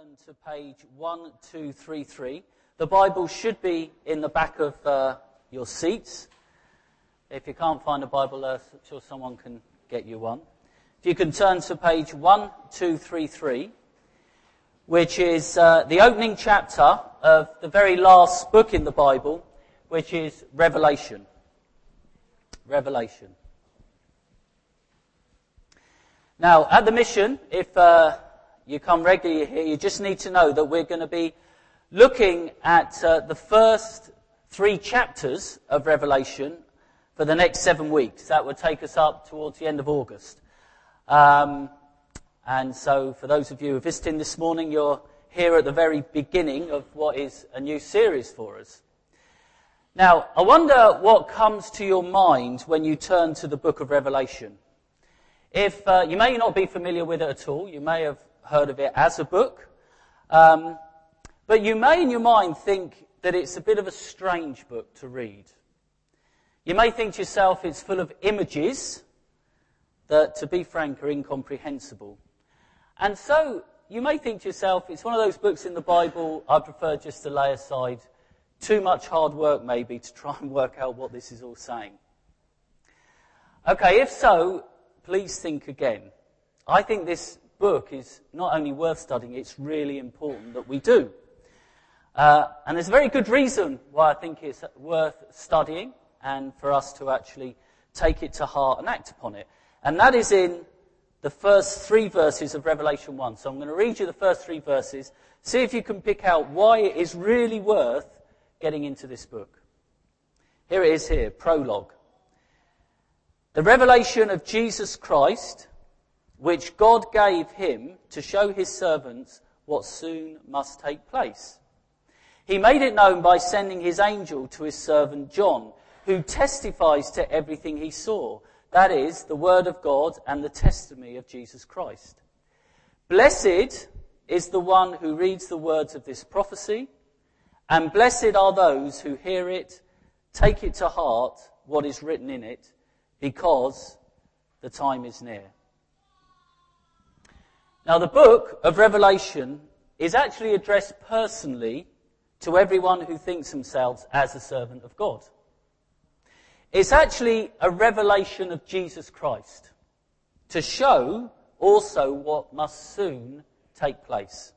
turn to page 1233. The Bible should be in the back of your seats. If you can't find a Bible, I'm sure someone can get you one. If you can turn to page 1233, which is the opening chapter of the very last book in the Bible, which is Revelation. Revelation. Now, at the mission, if you come regularly here, you just need to know that we're going to be looking at the first 3 chapters of Revelation for the next 7 weeks. That would take us up towards the end of August. And so for those of you who are visiting this morning, you're here at the very beginning of what is a new series for us. Now, I wonder what comes to your mind when you turn to the book of Revelation. If you may not be familiar with it at all, you may have heard of it as a book, but you may in your mind think that it's a bit of a strange book to read. You may think to yourself it's full of images that, to be frank, are incomprehensible. And so you may think to yourself it's one of those books in the Bible I prefer just to lay aside too much hard work maybe to try and work out what this is all saying. Okay, if so, please think again. I think this book is not only worth studying, it's really important that we do. And there's a very good reason why I think it's worth studying and for us to actually take it to heart and act upon it. And that is in the first 3 verses of Revelation 1. So I'm going to read you the first 3 verses, see if you can pick out why it is really worth getting into this book. Here it is here, prologue. The revelation of Jesus Christ, which God gave him to show his servants what soon must take place. He made it known by sending his angel to his servant John, who testifies to everything he saw. That is, the word of God and the testimony of Jesus Christ. Blessed is the one who reads the words of this prophecy, and blessed are those who hear it, take it to heart, what is written in it, because the time is near. Now, the book of Revelation is actually addressed personally to everyone who thinks themselves as a servant of God. It's actually a revelation of Jesus Christ to show also what must soon take place.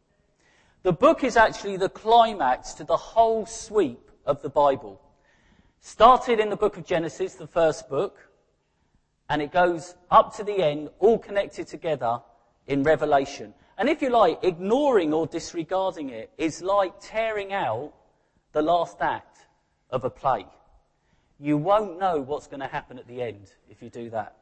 The book is actually the climax to the whole sweep of the Bible. Started in the book of Genesis, the first book, and it goes up to the end, all connected together in Revelation. And if you like, ignoring or disregarding it is like tearing out the last act of a play. You won't know what's going to happen at the end if you do that.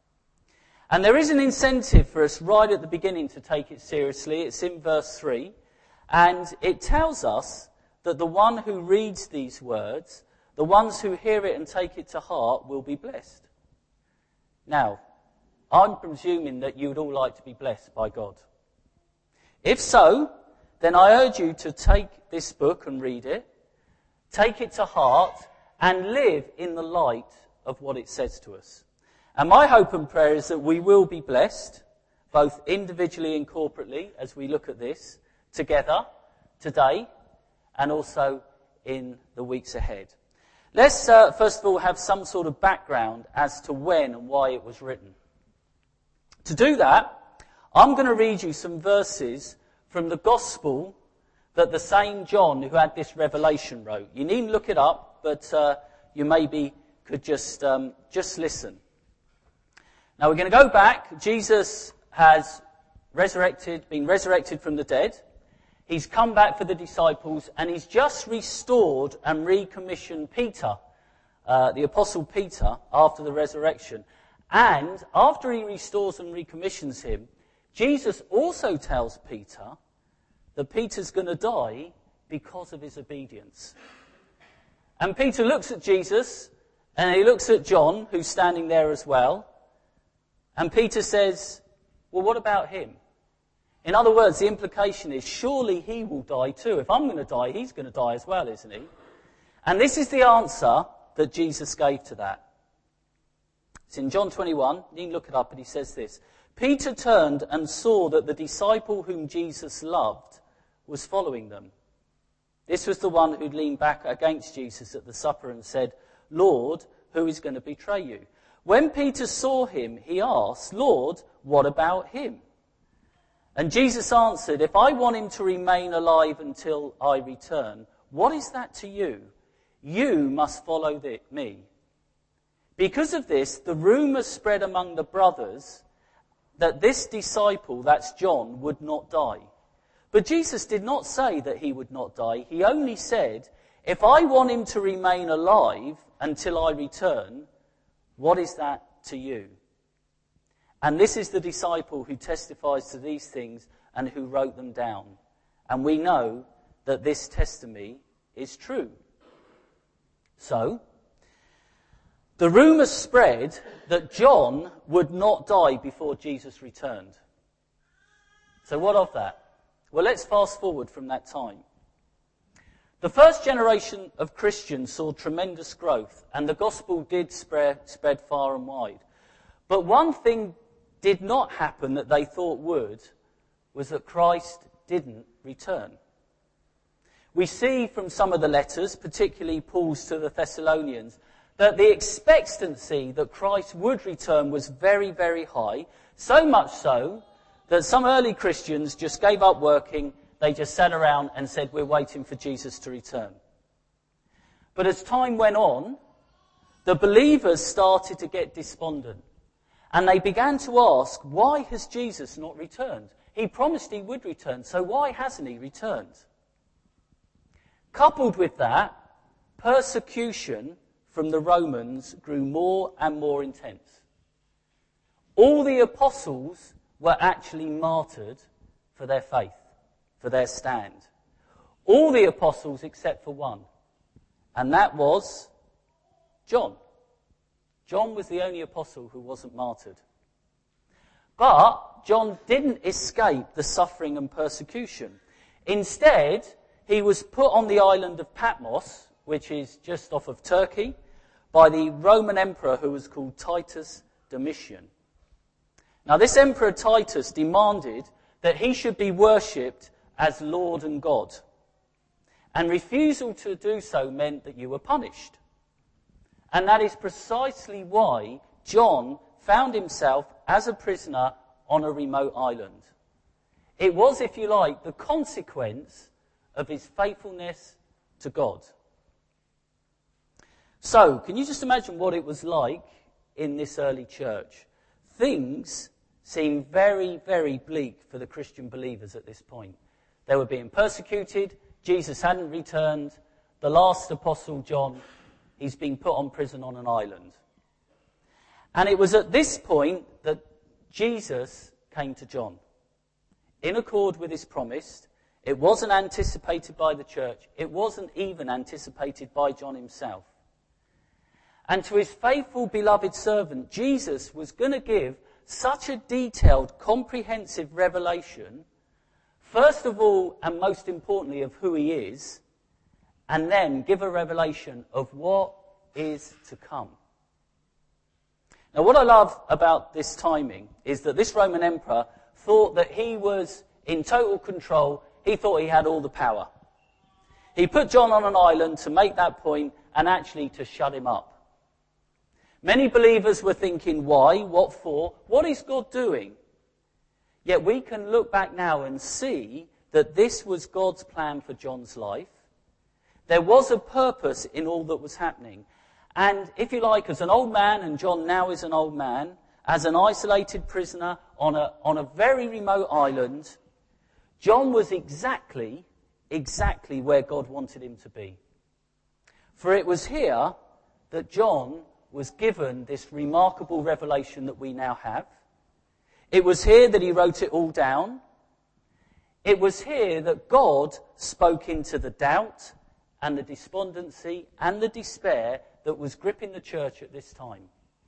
And there is an incentive for us right at the beginning to take it seriously. It's in verse 3. And it tells us that the one who reads these words, the ones who hear it and take it to heart, will be blessed. Now, I'm presuming that you would all like to be blessed by God. If so, then I urge you to take this book and read it, take it to heart, and live in the light of what it says to us. And my hope and prayer is that we will be blessed, both individually and corporately, as we look at this together today and also in the weeks ahead. Let's first of all have some sort of background as to when and why it was written. To do that, I'm going to read you some verses from the Gospel that the same John who had this revelation wrote. You needn't look it up, but you maybe could just listen. Now we're going to go back. Jesus has been resurrected from the dead. He's come back for the disciples, and he's just restored and recommissioned Peter, the Apostle Peter, after the resurrection. And after he restores and recommissions him, Jesus also tells Peter that Peter's going to die because of his obedience. And Peter looks at Jesus, and he looks at John, who's standing there as well, and Peter says, well, what about him? In other words, the implication is, surely he will die too. If I'm going to die, he's going to die as well, isn't he? And this is the answer that Jesus gave to that. It's in John 21. You can look it up, but he says this. Peter turned and saw that the disciple whom Jesus loved was following them. This was the one who leaned back against Jesus at the supper and said, "Lord, who is going to betray you?" When Peter saw him, he asked, "Lord, what about him?" And Jesus answered, "If I want him to remain alive until I return, what is that to you? You must follow me." Because of this, the rumour spread among the brothers that this disciple, that's John, would not die. But Jesus did not say that he would not die. He only said, "If I want him to remain alive until I return, what is that to you?" And this is the disciple who testifies to these things and who wrote them down. And we know that this testimony is true. So, the rumour spread that John would not die before Jesus returned. So what of that? Well, let's fast forward from that time. The first generation of Christians saw tremendous growth, and the gospel did spread far and wide. But one thing did not happen that they thought would, was that Christ didn't return. We see from some of the letters, particularly Paul's to the Thessalonians, that the expectancy that Christ would return was very, very high, so much so that some early Christians just gave up working, they just sat around and said, "We're waiting for Jesus to return." But as time went on, the believers started to get despondent, and they began to ask, why has Jesus not returned? He promised he would return, so why hasn't he returned? Coupled with that, persecution from the Romans grew more and more intense. All the apostles were actually martyred for their faith, for their stand. All the apostles except for one, and that was John. John was the only apostle who wasn't martyred. But John didn't escape the suffering and persecution. Instead, he was put on the island of Patmos, which is just off of Turkey, by the Roman emperor who was called Titus Domitian. Now, this Emperor Titus demanded that he should be worshipped as Lord and God. And refusal to do so meant that you were punished. And that is precisely why John found himself as a prisoner on a remote island. It was, if you like, the consequence of his faithfulness to God. So, can you just imagine what it was like in this early church? Things seemed very, very bleak for the Christian believers at this point. They were being persecuted. Jesus hadn't returned. The last apostle, John, he's been put on prison on an island. And it was at this point that Jesus came to John. In accord with his promise, it wasn't anticipated by the church. It wasn't even anticipated by John himself. And to his faithful, beloved servant, Jesus was going to give such a detailed, comprehensive revelation, first of all, and most importantly, of who he is, and then give a revelation of what is to come. Now, what I love about this timing is that this Roman emperor thought that he was in total control. He thought he had all the power. He put John on an island to make that point and actually to shut him up. Many believers were thinking, why? What for? What is God doing? Yet we can look back now and see that this was God's plan for John's life. There was a purpose in all that was happening. And if you like, as an old man, and John now is an old man, as an isolated prisoner on a very remote island, John was exactly where God wanted him to be. For it was here that John was given this remarkable revelation that we now have. It was here that he wrote it all down. It was here that God spoke into the doubt and the despondency and the despair that was gripping the church at this time.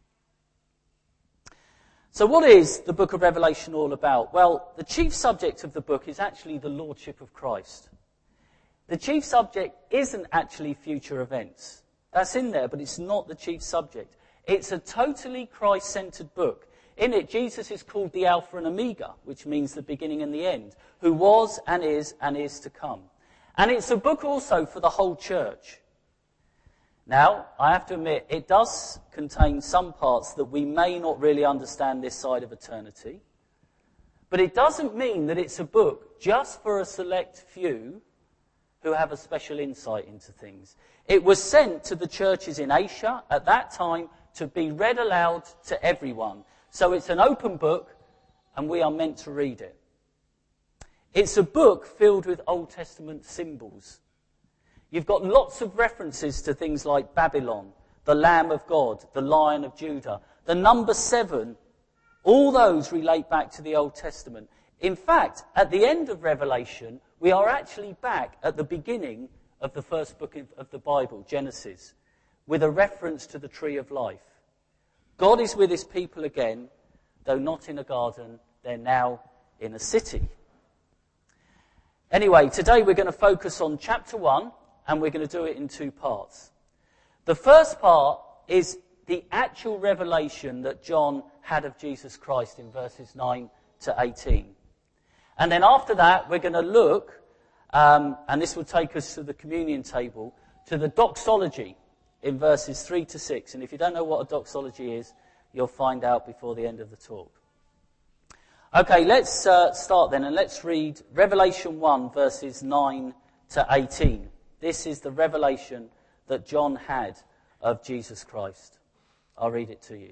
So what is the book of Revelation all about? Well, the chief subject of the book is actually the lordship of Christ. The chief subject isn't actually future events. That's in there, but it's not the chief subject. It's a totally Christ-centered book. In it, Jesus is called the Alpha and Omega, which means the beginning and the end, who was and is to come. And it's a book also for the whole church. Now, I have to admit, it does contain some parts that we may not really understand this side of eternity. But it doesn't mean that it's a book just for a select few who have a special insight into things. It was sent to the churches in Asia at that time to be read aloud to everyone. So it's an open book, and we are meant to read it. It's a book filled with Old Testament symbols. You've got lots of references to things like Babylon, the Lamb of God, the Lion of Judah, the number 7. All those relate back to the Old Testament. In fact, at the end of Revelation, we are actually back at the beginning of the first book of the Bible, Genesis, with a reference to the tree of life. God is with his people again, though not in a garden, they're now in a city. Anyway, today we're going to focus on chapter 1, and we're going to do it in 2 parts. The first part is the actual revelation that John had of Jesus Christ in verses 9 to 18. And then after that, we're going to look, and this will take us to the communion table, to the doxology in verses 3 to 6. And if you don't know what a doxology is, you'll find out before the end of the talk. Okay, let's start then, and let's read Revelation 1, verses 9 to 18. This is the revelation that John had of Jesus Christ. I'll read it to you.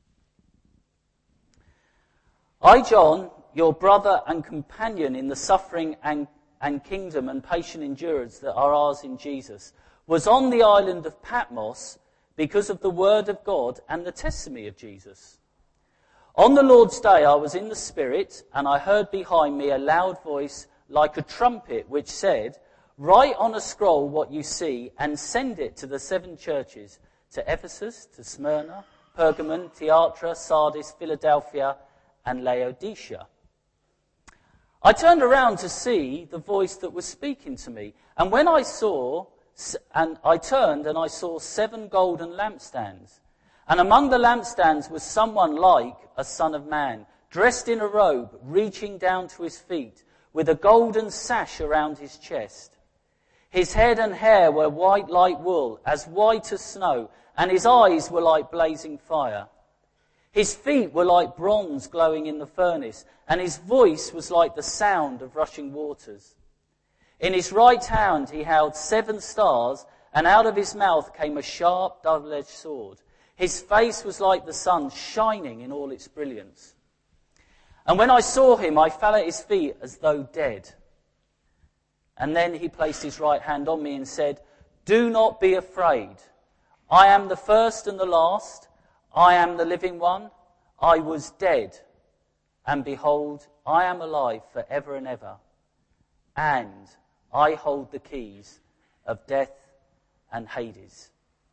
I, John, your brother and companion in the suffering and kingdom and patient endurance that are ours in Jesus, was on the island of Patmos because of the word of God and the testimony of Jesus. On the Lord's day I was in the Spirit, and I heard behind me a loud voice like a trumpet, which said, "Write on a scroll what you see, and send it to the 7 churches, to Ephesus, to Smyrna, Pergamon, Thyatira, Sardis, Philadelphia, and Laodicea." I turned around to see the voice that was speaking to me, and when I turned and I saw 7 golden lampstands. And among the lampstands was someone like a son of man, dressed in a robe, reaching down to his feet, with a golden sash around his chest. His head and hair were white like wool, as white as snow, and his eyes were like blazing fire. His feet were like bronze glowing in the furnace, and his voice was like the sound of rushing waters. In his right hand he held 7 stars, and out of his mouth came a sharp, double-edged sword. His face was like the sun, shining in all its brilliance. And when I saw him, I fell at his feet as though dead. And then he placed his right hand on me and said, "Do not be afraid. I am the first and the last. I am the living one. I was dead. And behold, I am alive forever and ever. And I hold the keys of death and Hades."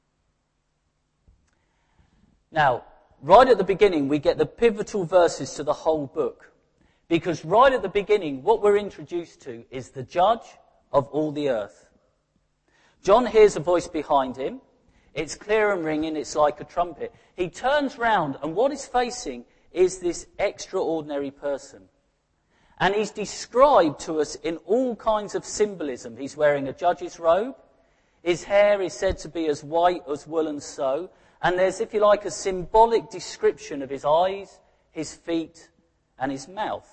Now, right at the beginning, we get the pivotal verses to the whole book. Because right at the beginning, what we're introduced to is the judge of all the earth. John hears a voice behind him. It's clear and ringing. It's like a trumpet. He turns round, and what he's facing is this extraordinary person. And he's described to us in all kinds of symbolism. He's wearing a judge's robe. His hair is said to be as white as wool and snow. And there's, if you like, a symbolic description of his eyes, his feet, and his mouth.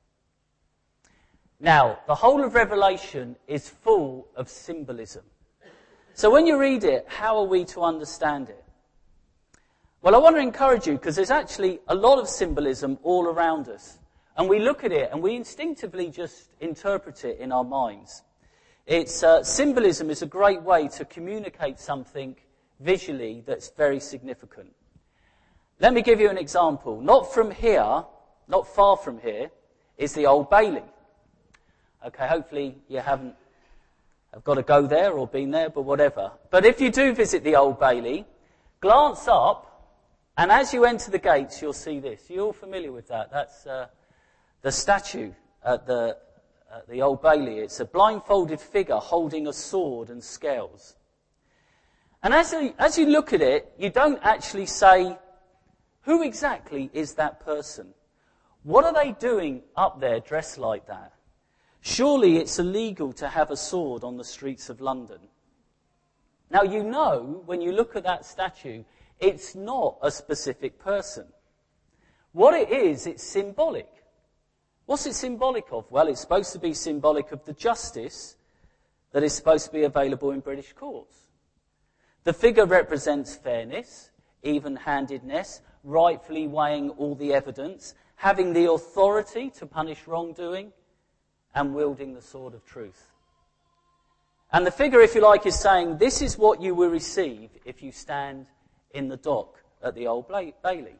Now, the whole of Revelation is full of symbolism. So when you read it, how are we to understand it? Well, I want to encourage you, because there's actually a lot of symbolism all around us. And we look at it and we instinctively just interpret it in our minds. Symbolism is a great way to communicate something visually that's very significant. Let me give you an example. Not far from here, is the Old Bailey. Okay, hopefully you haven't have got to go there or been there, but whatever. But if you do visit the Old Bailey, glance up, and as you enter the gates, you'll see this. You're all familiar with that. That's the statue at the Old Bailey. It's a blindfolded figure holding a sword and scales. And as you look at it, you don't actually say, Who exactly is that person? What are they doing up there dressed like that? Surely it's illegal to have a sword on the streets of London. Now you know, when you look at that statue, it's not a specific person. What it is, it's symbolic. What's it symbolic of? Well, it's supposed to be symbolic of the justice that is supposed to be available in British courts. The figure represents fairness, even-handedness, rightfully weighing all the evidence, having the authority to punish wrongdoing, and wielding the sword of truth. And the figure, if you like, is saying, this is what you will receive if you stand in the dock at the Old Bailey.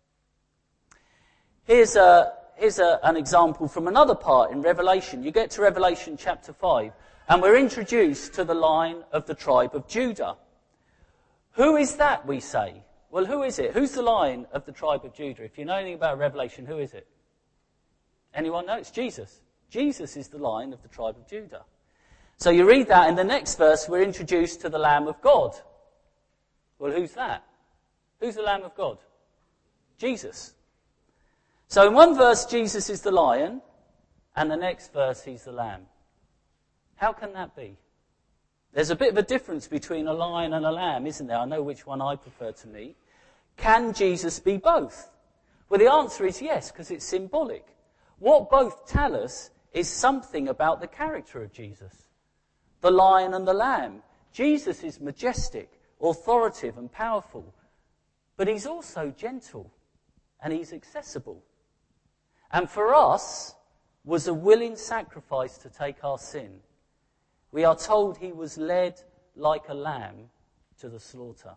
Here's an example from another part in Revelation. You get to Revelation chapter 5, and we're introduced to the Lion of the tribe of Judah. Who is that, we say? Well, who is it? Who's the Lion of the tribe of Judah? If you know anything about Revelation, who is it? Anyone know? It's Jesus. Jesus is the Lion of the tribe of Judah. So you read that, in the next verse, we're introduced to the Lamb of God. Well, who's that? Who's the Lamb of God? Jesus. So in one verse, Jesus is the Lion, and the next verse, he's the Lamb. How can that be? There's a bit of a difference between a lion and a lamb, isn't there? I know which one I prefer to meet. Can Jesus be both? Well, the answer is yes, because it's symbolic. What both tell us is something about the character of Jesus. The lion and the lamb. Jesus is majestic, authoritative and powerful, but he's also gentle and he's accessible. And for us, was a willing sacrifice to take our sin. We are told he was led like a lamb to the slaughter.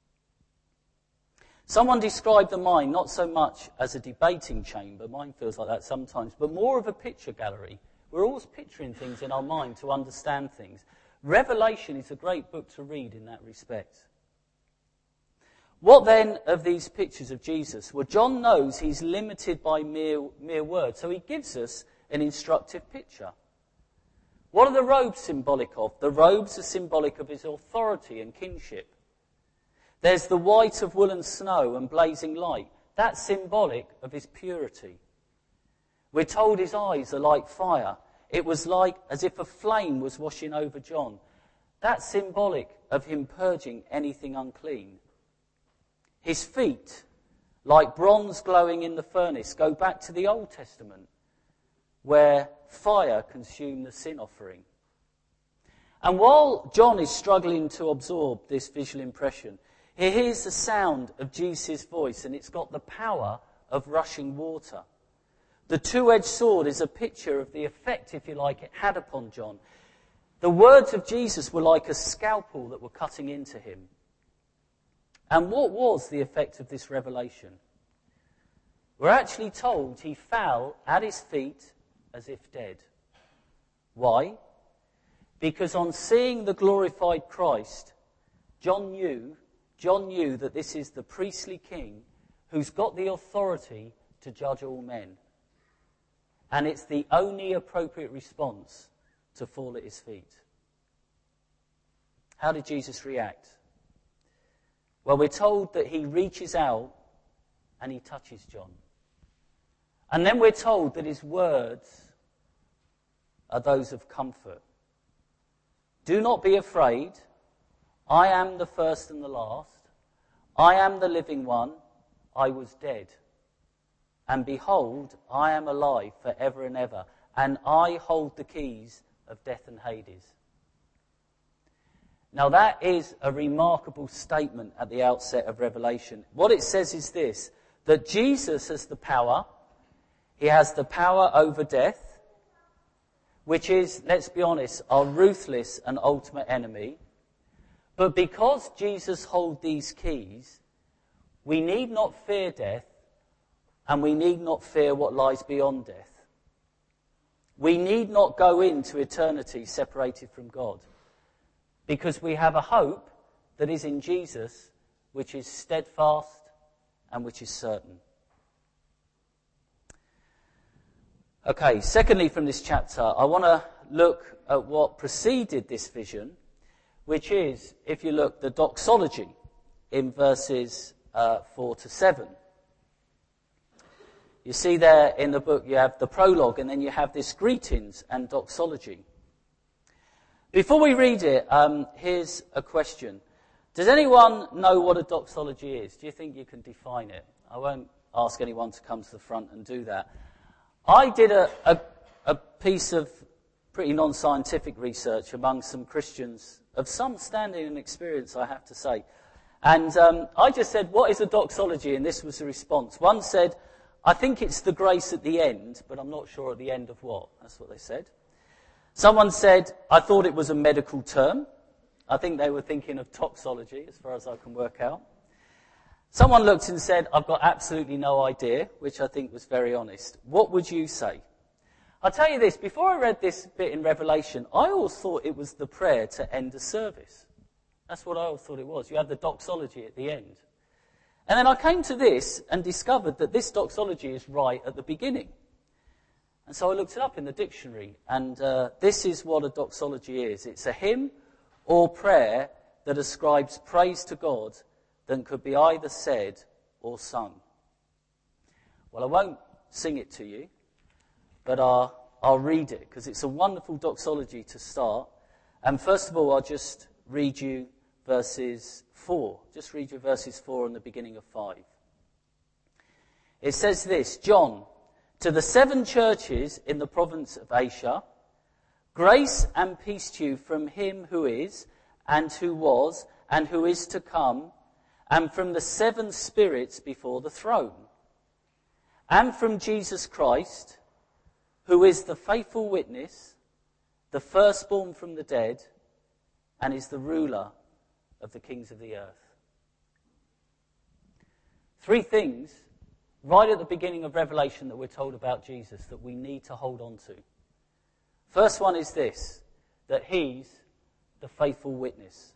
Someone described the mind not so much as a debating chamber, mine feels like that sometimes, but more of a picture gallery. We're always picturing things in our mind to understand things. Revelation is a great book to read in that respect. What then of these pictures of Jesus? Well, John knows he's limited by mere words, so he gives us an instructive picture. What are the robes symbolic of? The robes are symbolic of his authority and kingship. There's the white of wool and snow and blazing light. That's symbolic of his purity. We're told his eyes are like fire. It was like as if a flame was washing over John. That's symbolic of him purging anything unclean. His feet, like bronze glowing in the furnace, go back to the Old Testament, where fire consumed the sin offering. And while John is struggling to absorb this visual impression, he hears the sound of Jesus' voice, and it's got the power of rushing water. The two-edged sword is a picture of the effect, if you like, it had upon John. The words of Jesus were like a scalpel that were cutting into him. And what was the effect of this revelation? We're actually told he fell at his feet as if dead. Why? Because on seeing the glorified Christ, John knew that this is the priestly king who's got the authority to judge all men. And it's the only appropriate response to fall at his feet. How did Jesus react? Well, we're told that he reaches out and he touches John. And then we're told that his words are those of comfort. Do not be afraid. I am the first and the last. I am the living one. I was dead. And behold, I am alive forever and ever. And I hold the keys of death and Hades. Now that is a remarkable statement at the outset of Revelation. What it says is this, that Jesus has the power. He has the power over death, which is, let's be honest, our ruthless and ultimate enemy. But because Jesus holds these keys, we need not fear death, and we need not fear what lies beyond death. We need not go into eternity separated from God, because we have a hope that is in Jesus, which is steadfast and which is certain. Okay, secondly from this chapter, I want to look at what preceded this vision, which is, if you look, the doxology in verses 4 to 7. You see there in the book you have the prologue and then you have this greetings and doxology. Before we read it, here's a question. Does anyone know what a doxology is? Do you think you can define it? I won't ask anyone to come to the front and do that. I did a piece of pretty non-scientific research among some Christians of some standing and experience, I have to say. And I just said, what is a doxology? And this was the response. One said, I think it's the grace at the end, but I'm not sure at the end of what. That's what they said. Someone said, I thought it was a medical term. I think they were thinking of toxology, as far as I can work out. Someone looked and said, I've got absolutely no idea, which I think was very honest. What would you say? I'll tell you this, before I read this bit in Revelation, I always thought it was the prayer to end a service. That's what I always thought it was. You had the doxology at the end. And then I came to this and discovered that this doxology is right at the beginning. And so I looked it up in the dictionary, and this is what a doxology is. It's a hymn or prayer that ascribes praise to God that could be either said or sung. Well, I won't sing it to you, but I'll read it, because it's a wonderful doxology to start. And first of all, I'll just read you verses 4. Just read you verses 4 and the beginning of 5. It says this, John, to the 7 churches in the province of Asia, grace and peace to you from him who is, and who was, and who is to come, and from the 7 spirits before the throne, and from Jesus Christ, who is the faithful witness, the firstborn from the dead, and is the ruler of the kings of the earth. 3 things right at the beginning of Revelation that we're told about Jesus that we need to hold on to. First one is this, that he's the faithful witness.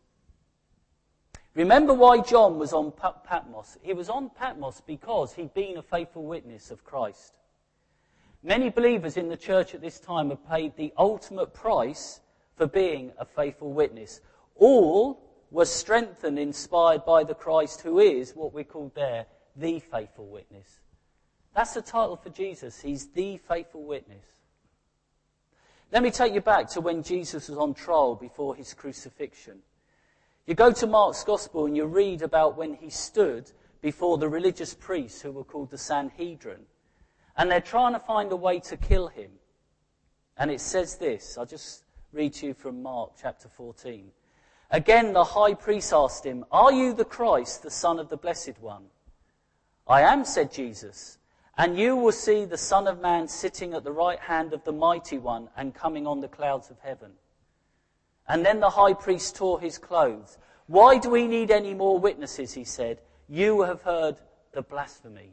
Remember why John was on Patmos. He was on Patmos because he'd been a faithful witness of Christ. Many believers in the church at this time have paid the ultimate price for being a faithful witness. All were strengthened, inspired by the Christ who is what we call there, the faithful witness. That's the title for Jesus. He's the faithful witness. Let me take you back to when Jesus was on trial before his crucifixion. You go to Mark's Gospel and you read about when he stood before the religious priests who were called the Sanhedrin. And they're trying to find a way to kill him. And it says this, I'll just read to you from Mark chapter 14. Again, the high priest asked him, are you the Christ, the Son of the Blessed One? I am, said Jesus, and you will see the Son of Man sitting at the right hand of the Mighty One and coming on the clouds of heaven. And then the high priest tore his clothes. Why do we need any more witnesses, he said. You have heard the blasphemy.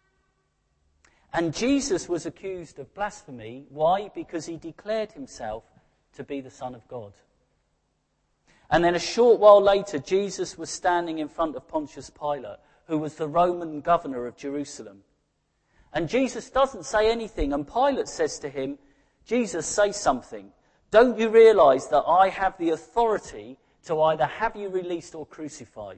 And Jesus was accused of blasphemy. Why? Because he declared himself to be the Son of God. And then a short while later, Jesus was standing in front of Pontius Pilate, who was the Roman governor of Jerusalem. And Jesus doesn't say anything, and Pilate says to him, Jesus, say something. Don't you realize that I have the authority to either have you released or crucified?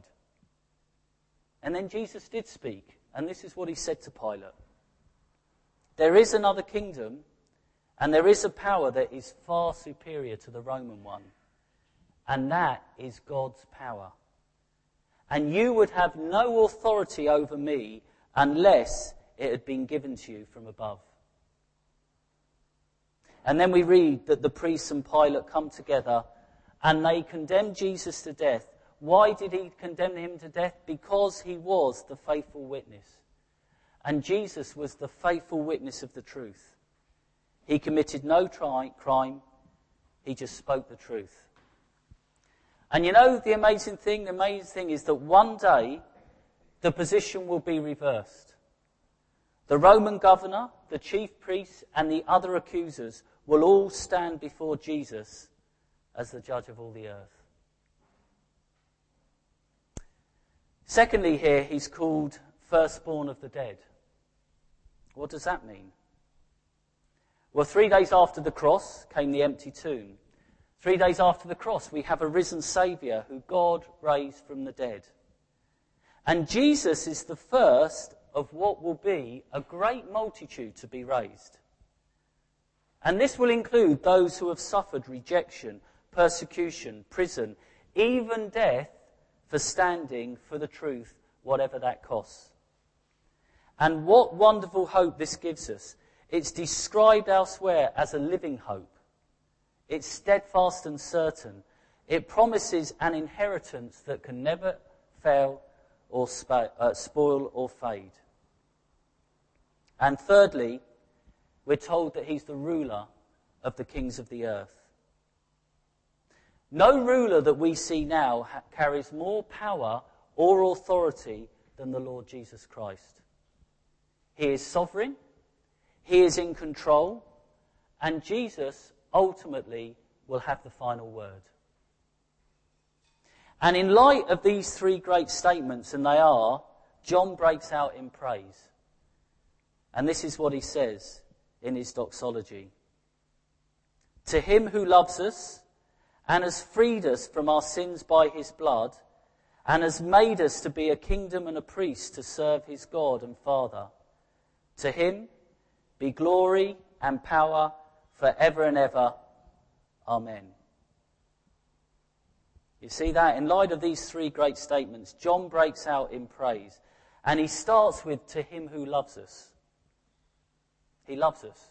And then Jesus did speak, and this is what he said to Pilate. There is another kingdom, and there is a power that is far superior to the Roman one, and that is God's power. And you would have no authority over me unless it had been given to you from above. And then we read that the priests and Pilate come together and they condemn Jesus to death. Why did he condemn him to death? Because he was the faithful witness. And Jesus was the faithful witness of the truth. He committed no crime. He just spoke the truth. And you know the amazing thing? The amazing thing is that one day the position will be reversed. The Roman governor, the chief priests, and the other accusers will all stand before Jesus as the judge of all the earth. Secondly here, he's called firstborn of the dead. What does that mean? Well, 3 days after the cross came the empty tomb. 3 days after the cross, we have a risen Saviour who God raised from the dead. And Jesus is the first of what will be a great multitude to be raised. And this will include those who have suffered rejection, persecution, prison, even death for standing for the truth, whatever that costs. And what wonderful hope this gives us. It's described elsewhere as a living hope. It's steadfast and certain. It promises an inheritance that can never fail or spoil or fade. And thirdly, we're told that he's the ruler of the kings of the earth. No ruler that we see now carries more power or authority than the Lord Jesus Christ. He is sovereign, he is in control, and Jesus ultimately will have the final word. And in light of these three great statements, and they are, John breaks out in praise. And this is what he says in his doxology. To him who loves us and has freed us from our sins by his blood and has made us to be a kingdom and a priest to serve his God and Father. To him be glory and power forever and ever. Amen. You see that? In light of these three great statements, John breaks out in praise. And he starts with, to him who loves us. He loves us.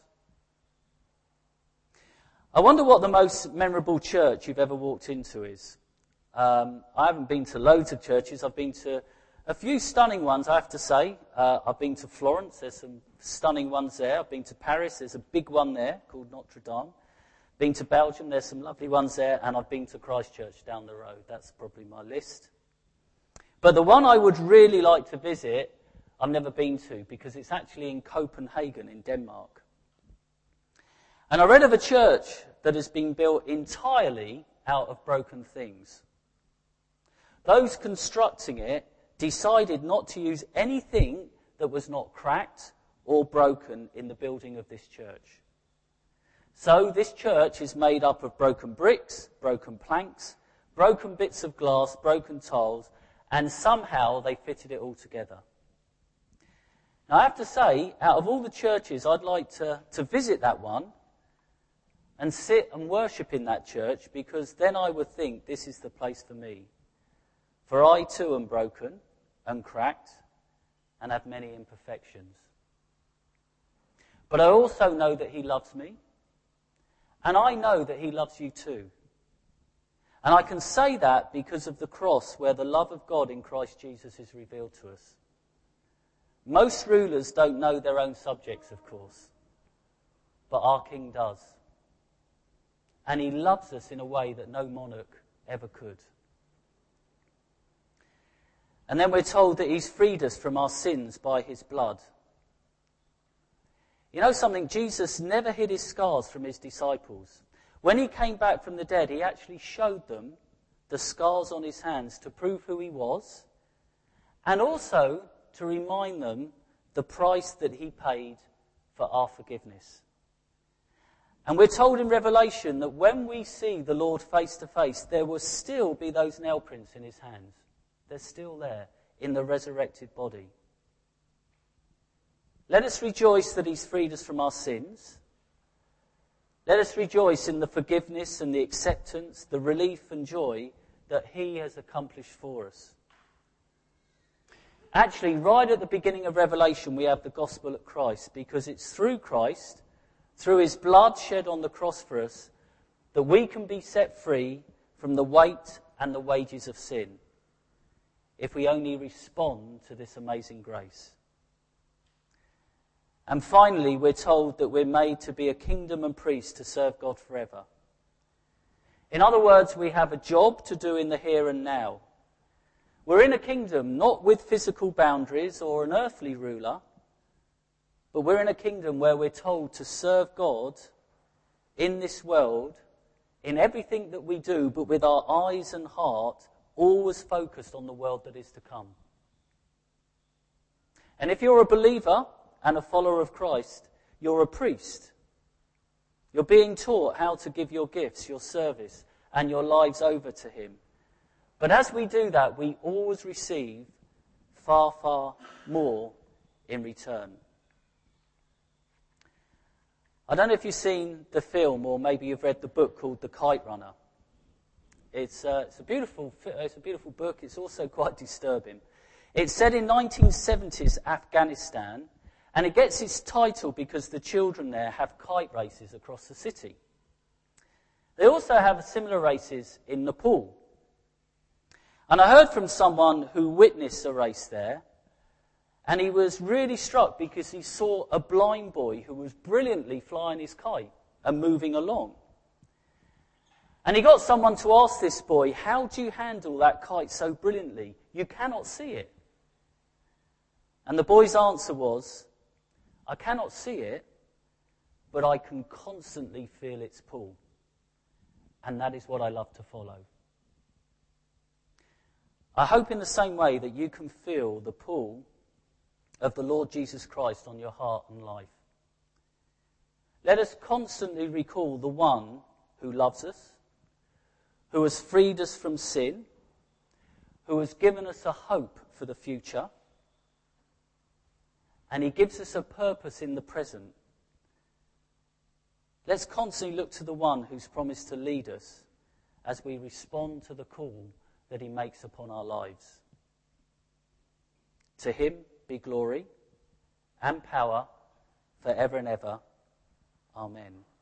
I wonder what the most memorable church you've ever walked into is. I haven't been to loads of churches. I've been to a few stunning ones, I have to say. I've been to Florence. There's some stunning ones there. I've been to Paris. There's a big one there called Notre Dame. Been to Belgium. There's some lovely ones there. And I've been to Christchurch down the road. That's probably my list. But the one I would really like to visit, I've never been to, because it's actually in Copenhagen in Denmark. And I read of a church that has been built entirely out of broken things. Those constructing it decided not to use anything that was not cracked or broken in the building of this church. So this church is made up of broken bricks, broken planks, broken bits of glass, broken tiles, and somehow they fitted it all together. Now I have to say, out of all the churches, I'd like to visit that one and sit and worship in that church, because then I would think this is the place for me. For I too am broken and cracked and have many imperfections. But I also know that he loves me, and I know that he loves you too. And I can say that because of the cross, where the love of God in Christ Jesus is revealed to us. Most rulers don't know their own subjects, of course, but our King does. And he loves us in a way that no monarch ever could. And then we're told that he's freed us from our sins by his blood. You know something? Jesus never hid his scars from his disciples. When he came back from the dead, he actually showed them the scars on his hands to prove who he was, and also to remind them the price that he paid for our forgiveness. And we're told in Revelation that when we see the Lord face to face, there will still be those nail prints in his hands. They're still there in the resurrected body. Let us rejoice that he's freed us from our sins. Let us rejoice in the forgiveness and the acceptance, the relief and joy that he has accomplished for us. Actually, right at the beginning of Revelation, we have the gospel of Christ, because it's through Christ, through his blood shed on the cross for us, that we can be set free from the weight and the wages of sin, if we only respond to this amazing grace. And finally, we're told that we're made to be a kingdom and priest to serve God forever. In other words, we have a job to do in the here and now. We're in a kingdom not with physical boundaries or an earthly ruler, but we're in a kingdom where we're told to serve God in this world, in everything that we do, but with our eyes and heart always focused on the world that is to come. And if you're a believer and a follower of Christ, you're a priest. You're being taught how to give your gifts, your service, and your lives over to him. But as we do that, we always receive far, far more in return. I don't know if you've seen the film or maybe you've read the book called The Kite Runner. It's a beautiful book. It's also quite disturbing. It's set in 1970s Afghanistan, and it gets its title because the children there have kite races across the city. They also have similar races in Nepal. And I heard from someone who witnessed a race there, and he was really struck because he saw a blind boy who was brilliantly flying his kite and moving along. And he got someone to ask this boy, how do you handle that kite so brilliantly? You cannot see it. And the boy's answer was, I cannot see it, but I can constantly feel its pull. And that is what I love to follow. I hope in the same way that you can feel the pull of the Lord Jesus Christ on your heart and life. Let us constantly recall the one who loves us, who has freed us from sin, who has given us a hope for the future, and he gives us a purpose in the present. Let's constantly look to the one who's promised to lead us as we respond to the call that he makes upon our lives. To him be glory and power forever and ever. Amen.